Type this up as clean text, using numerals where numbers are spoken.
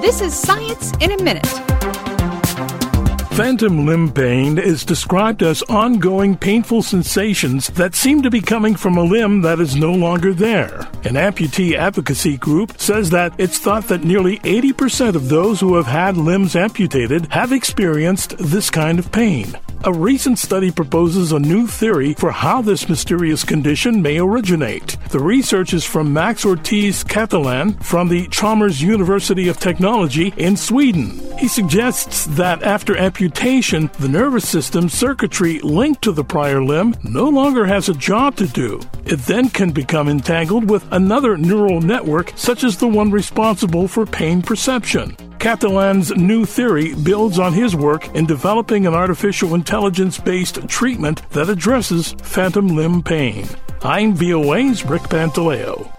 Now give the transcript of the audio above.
This is Science in a Minute. Phantom limb pain is described as ongoing painful sensations that seem to be coming from a limb that is no longer there. An amputee advocacy group says that it's thought that nearly 80% of those who have had limbs amputated have experienced this kind of pain. A recent study proposes a new theory for how this mysterious condition may originate. The research is from Max Ortiz Catalan from the Chalmers University of Technology in Sweden. He suggests that after amputation, the nervous system circuitry linked to the prior limb no longer has a job to do. It then can become entangled with another neural network, such as the one responsible for pain perception. Catalan's new theory builds on his work in developing an artificial intelligence-based treatment that addresses phantom limb pain. I'm VOA's Rick Pantaleo.